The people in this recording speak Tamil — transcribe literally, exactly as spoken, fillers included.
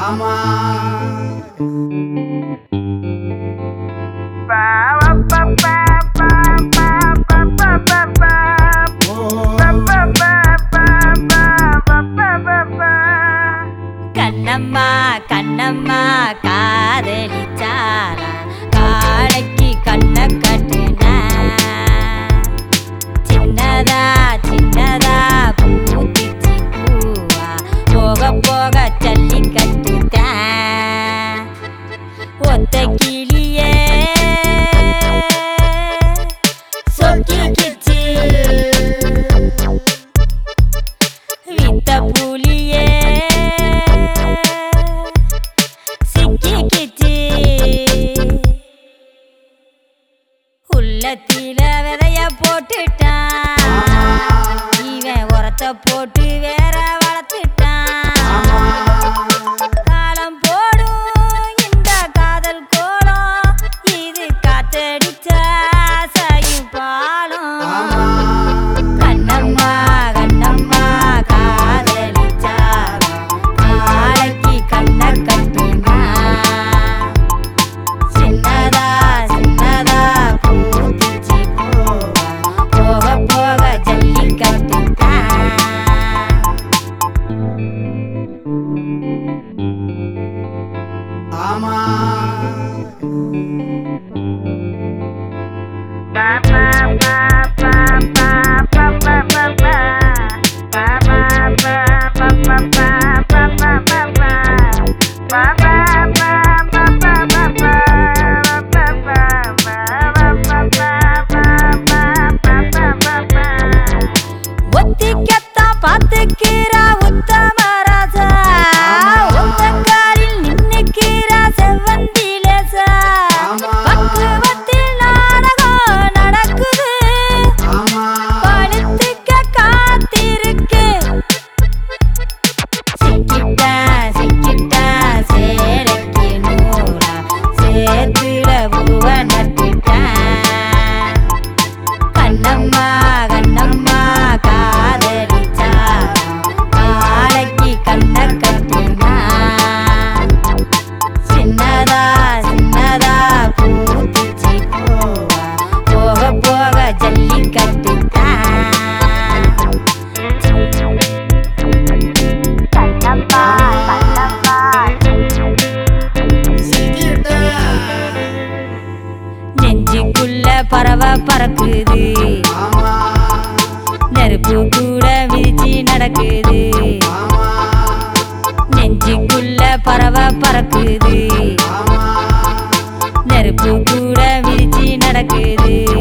ஆமா கண்ணம்மா கண்ணம்மா காதலிச்சாரா காளைக்கு கண்ண கட்டுனா சின்னதா சின்னதா பூத்திச்சு பூவா போக போக சல்லி கட்டுதான் ஒத்த கிளியே சொக்கிக்கிச்சு வித்த புலியே உள்ளத்தில விதைய போட்டுட்டான் இவன் உரத்தை போட்டு வேற வளர்த்துட்டான் காலம் போடும் இந்த காதல் கோலம் இது காத்தடிச்சா சாயும் பாலம் கண்ணம்மா கண்ணம்மா காதலிச்சா காளைக்கு கண்ண கட்டுனா சின்னதா சின்னதா பூத்திச்சு போக போக ஜல்லி கட்டுதான் ஆமா ஒத்திக்கத்தான் பார்த்துக்கிறா உத்தமராசா ஒத்தங்காலில் நின்னுக்கிறா செவ்வந்திலேசா பக்குவத்தில் நாடகம் நடக்குது பழுத்துக்க காத்திருக்கு சிக்கிட்டா சிக்கிட்டா சேலைக்கு நூறா சேத்துல பூவ நட்டுட்டா கண்ணம்மா கண்ணம்மா காதலிச்சா காளைக்கு கண்ண கட்டுனா சின்னதா சின்னதா பூத்திச்சு பூவா போக போக ஜல்லி கட்டுதான் கண்ணம்மா கண்ணம்மா நெஞ்சுக்குள்ள பறவை பறக்குது நெருப்பு கூட மிதிச்சு நடக்குது நெஞ்சுக்குள்ள பறவை பறக்குது நெருப்பு கூட மிதிச்சு நடக்குது